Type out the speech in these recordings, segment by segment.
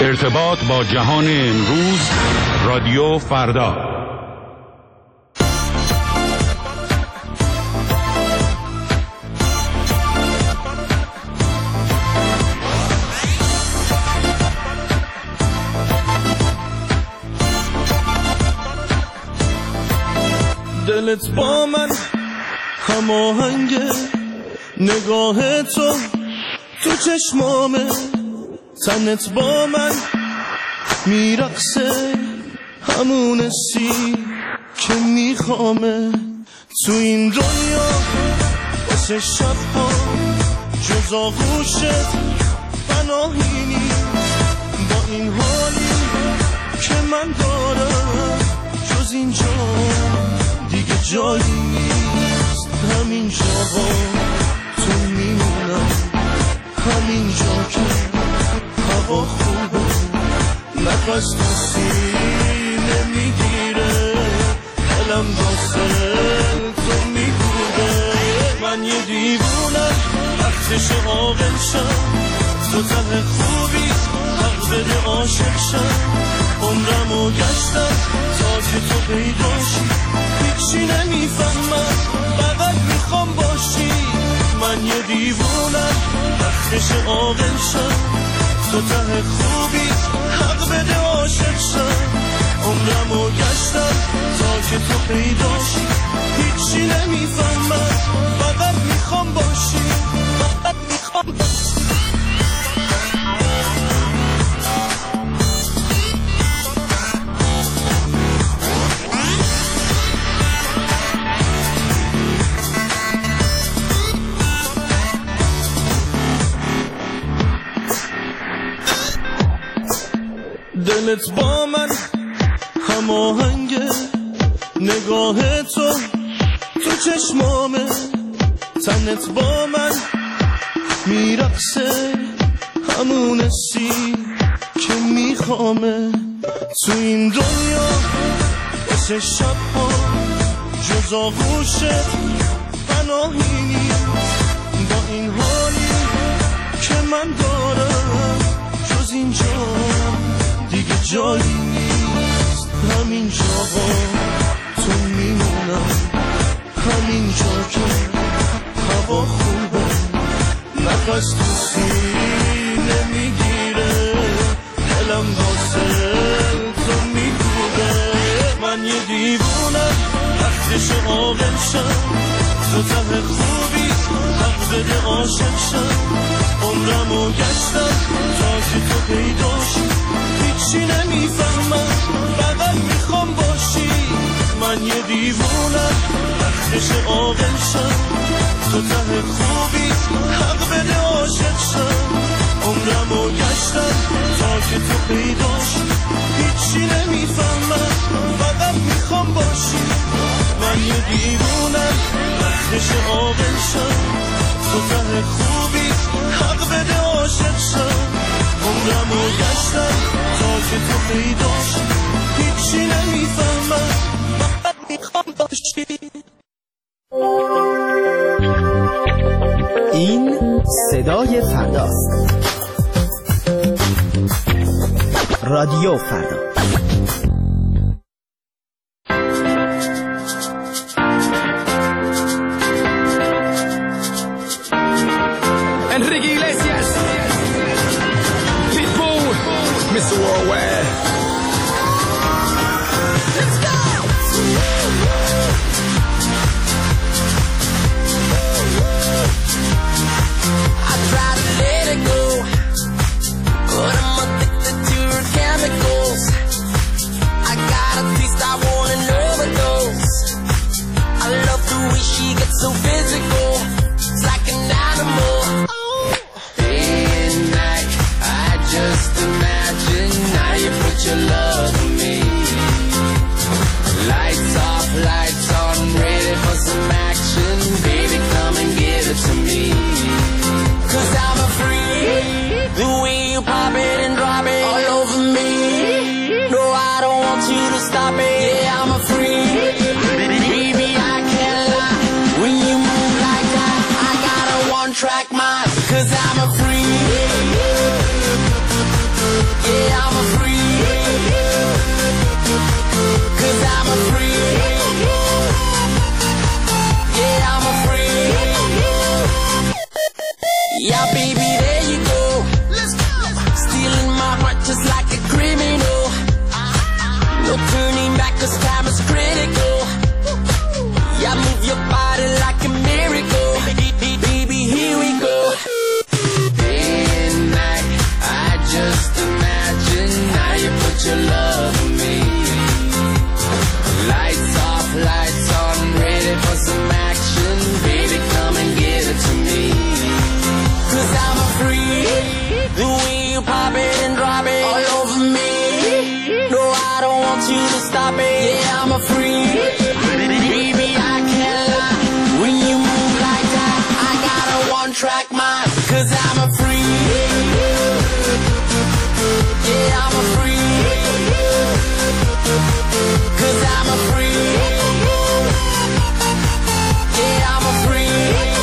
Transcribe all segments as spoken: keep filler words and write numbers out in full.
ارتباط با جهان امروز، رادیو فردا. دلت با من هماهنگه، نگاه تو تو چشمامه، تنت با من میرقصه، همون سی که میخوامه. تو این دنیا واسه شبها جز آغوشت پناهی نیست، با این حالی که من دارم جز اینجا دیگه جایی نیست. همین جا تو میمونم، همین جا که هوا خوبه، نفس تو سینه میگیره، دلم واسه تو میگوده. من یه دیوونم وقتش عاقل شم، تو ته خوبی حق بده عاشق شم. عمرمو گشتم تا که تو پیداشی، هیچی نمیفهمم فقط میخوام باشی. من یه دیوونم وقتش عاقل شم، تو ته خوبی حق بده عاشق شم. عمرمو گشتم تا که تو پیداشی، هیچی نمیفهمم فقط میخوام باشی، فقط میخوام باشی. دلت با من هماهنگه، نگاه تو تو چشمامه، تنت با من میرقصه، همون سی که میخوامه. تو این دنیا واسه شبها جز آغوشت پناهی نیست، با این حالی که من دارم جز اینجا دیگه جایی نیست. همین جا تو میمونم، همین جا که هوا خوبه، نفس تو سینه میگیره، دلم واسه تو میگوده. من یه دیوونم وقتش عاقل شم، تو ته خوبی حق بده عاشق شم. عمرمو گشتم تا که تو پیداشی، هیچی نمیفهمم فقط میخوام باشی. من یه دیوونم وقتش عاقل شم، تو ته خوبی حق بده عاشق شم. عمرمو گشتم تا که تو پیداشی، هیچی نمیفهمم فقط میخوام باشی. من یه دیوونم وقتش عاقل شم، تو ته خوبی حق بده عاشق شم. عمرمو گشتم تا که تو پیداشی، هیچی نمیفهمم فقط میخوام باشی. این صدای فرداست، رادیو فردا. Enrique Iglesias, Pitbull, mister Worldwide. Let's go! I tried to let it go, but I'm addicted to her chemicals. I got a taste, I want an overdose. I love the way she gets so physical, it's like an animal. Just imagine how you put your love in me. Lights off, lights on, ready for some action. Baby, come and give it to me. Cause I'm a freak, the way you pop it and drop it all over me. No, I don't want you to stop it. Yeah, I'm a freak, baby, I can't lie. When you move like that, I got a one-track mind. Cause I'm a freak. Yeah, pop it and drop it all over me. No, I don't want you to stop it. Yeah, I'm a freak. Baby, I can't lie. When you move like that, I got a one-track mind. Cause I'm a freak. Yeah, I'm a freak. Cause I'm a freak. Yeah, I'm a freak.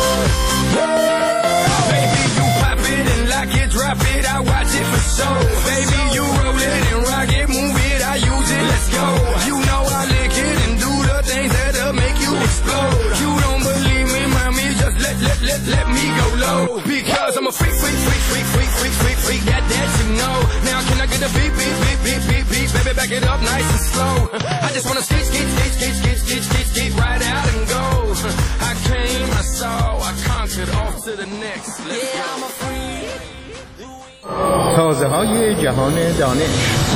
Baby, you pop it and lock it, drop it, I watch it for show. Baby, you roll it and rock it, move it, I use it, let's go. You know I lick it and do the things that'll make you explode. You don't believe me, mommy, just let, let, let, let me go low. Because I'm a freak, freak, freak, freak, freak, freak, freak, freak, that, that you know. Now can I get a beat, beat, beat, beat, beat, beat, baby, back it up nice and slow. I just wanna skate, skate, skate, skate, skate, skate, skate, skate, right out and go. I came, I saw, I conquered, off to the next, let's Yeah, I'm go. a freak. تازه های جهان دانش.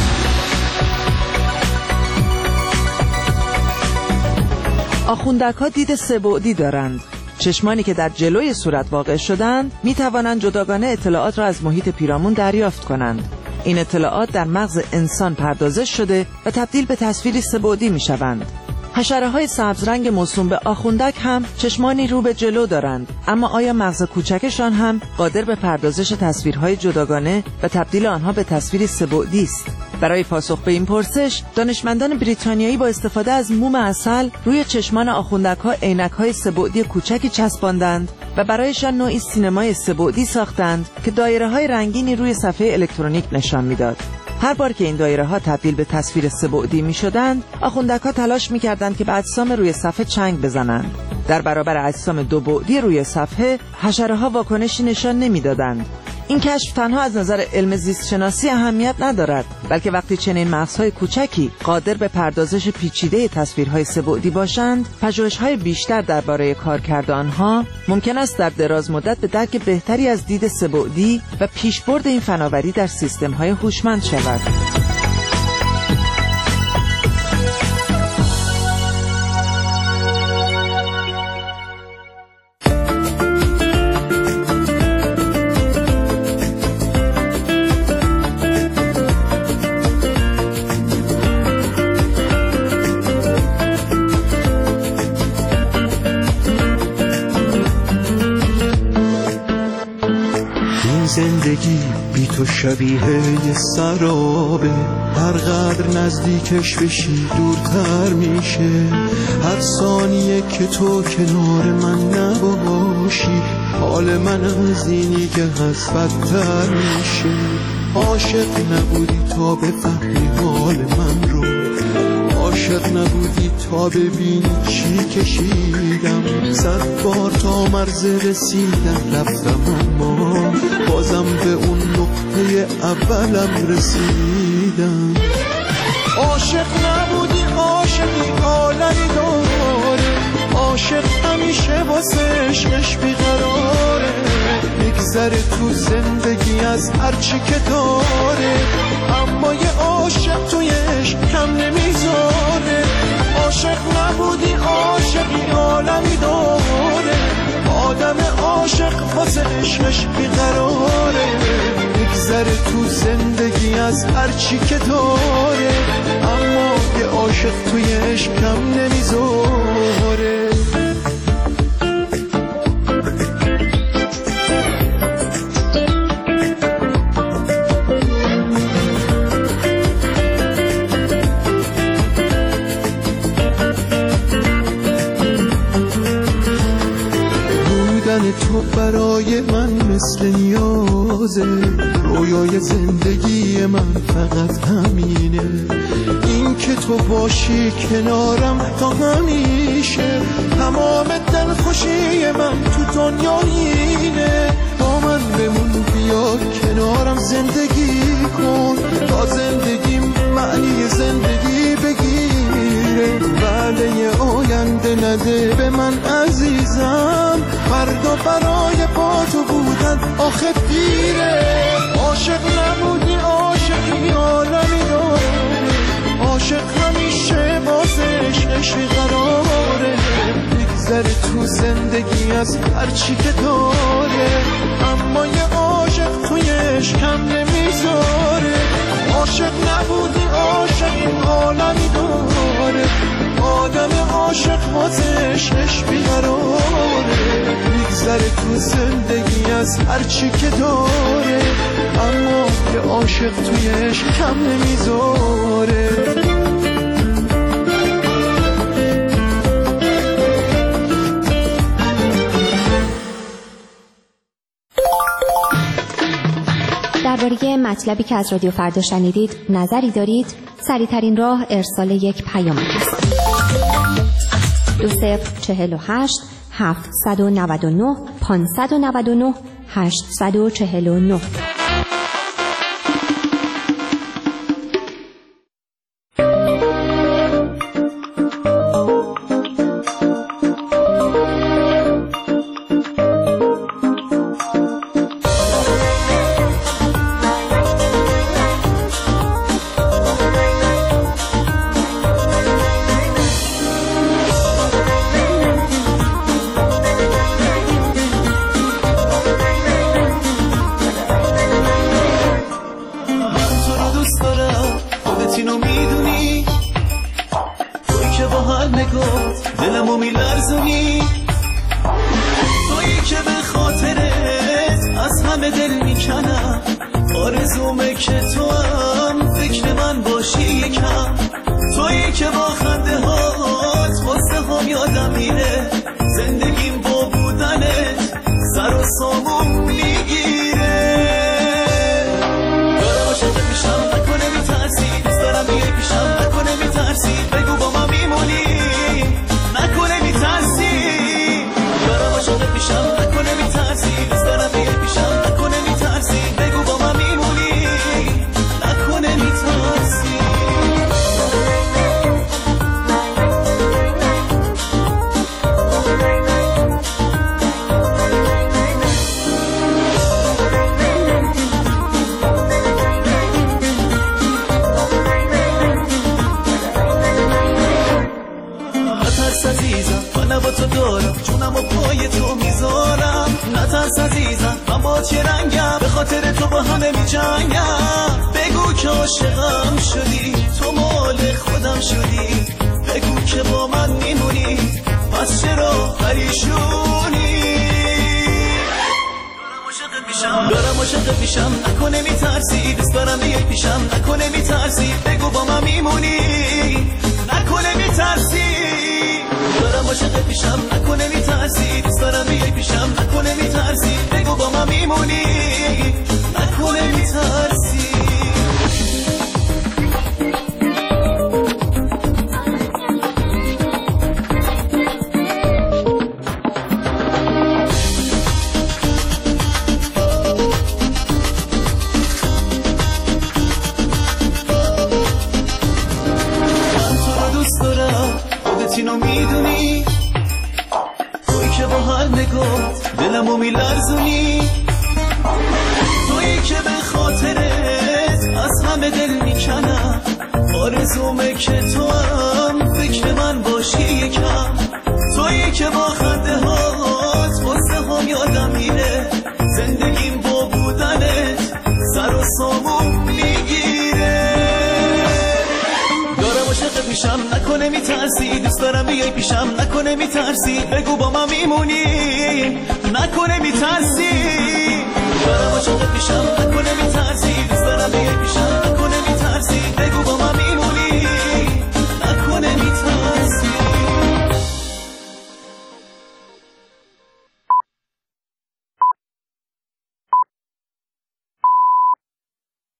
آخوندک‌ها دید سه‌بعدی دارند. چشمانی که در جلوی صورت واقع شدند می توانند جداگانه اطلاعات را از محیط پیرامون دریافت کنند. این اطلاعات در مغز انسان پردازش شده و تبدیل به تصویری سه‌بعدی می شوند. حشره‌های سبزرنگ موسوم به آخوندک هم چشمانی رو به جلو دارند، اما آیا مغز کوچکشان هم قادر به پردازش تصویرهای جداگانه و تبدیل آنها به تصویری سه‌بعدی است؟ برای پاسخ به این پرسش، دانشمندان بریتانیایی با استفاده از موم عسل روی چشمان آخوندک‌ها عینک‌های سه‌بعدی کوچکی چسباندند و برایشان نوعی سینمای سه‌بعدی ساختند که دایره‌های رنگینی روی صفحه الکترونیک نشان می‌داد. هر بار که این دایره‌ها تبدیل به تصویر سه‌بعدی می‌شدند، آخوندک‌ها تلاش می‌کردند که به اجسام روی صفحه چنگ بزنند. در برابر اجسام دو بعدی روی صفحه، حشره‌ها واکنشی نشان نمی‌دادند. این کشف تنها از نظر علم زیست شناسی اهمیت ندارد، بلکه وقتی چنین مغزهای کوچکی قادر به پردازش پیچیده تصویرهای سه‌بعدی باشند، پژوهش‌های بیشتر درباره کارکرد آنها ممکن است در دراز مدت به درک بهتری از دید سه‌بعدی و پیشبرد این فناوری در سیستم‌های هوشمند شود. زندگی بی تو شبیه یه سرابه، هر قدر نزدیکش بشی دورتر میشه. هر ثانیه که تو کنار من نباشی، حال من از اینی که هست بدتر میشه. عاشق نبودی تا بفهمی حال من رو، عاشق نبودی تا ببینی چی کشیدم. صد بار تا مرز رسیدم رفتم، اما بازم به اون نقطه اولم رسیدم. عاشق نبودی عاشقی عالمی داره، عاشق همیشه واسه عشقش بیقراره. میگذره تو زندگی از هرچی که داره، اما یه عاشق توی عشق کم نمیذاره. عاشق نبودی عاشقی عالمی داره، آدم عاشق واسه عشقش بیقراره. میگذره تو زندگی از هرچی که داره، اما یه عاشق توی عشق کم نمیذاره. تو برای من مثل نیازه، رویای زندگی من فقط همینه. این که تو باشی کنارم تا همیشه، تمام دلخوشی من تو دنیا اینه. با من بمون بیا کنارم زندگی کن، تا زندگیم معنی زندگی بگیره. بله آینده نده به من عزیزم، فردا برای با تو بودن آخه دیره. عاشق نبودی عاشقی عالمی داره، عاشق همیشه بازش عشقی قراره. میگذره تو زندگی از هرچی که داره، اما یه عاشق توی عشق کم نمی عاشق نبودی عاشق این عالمی داره آدم عاشق واسش بیقراره میگذره تو زندگی از هر چی که داره اما یه عاشق تویش کم نمیذاره درباره مطلبی که از رادیو فردا شنیدید نظری دارید؟ سریع‌ترین راه ارسال یک پیام است. دو صفر چهل و هشت هفتصد و نود و نه پانصد و نود و نه هشتصد و چهل و نه. نکنه میترسی دوست دارم بیای پیشم نکنه میترسی بگو با من میمونی نکنه میترسی دارم عاشقت میشم نکنه میترسی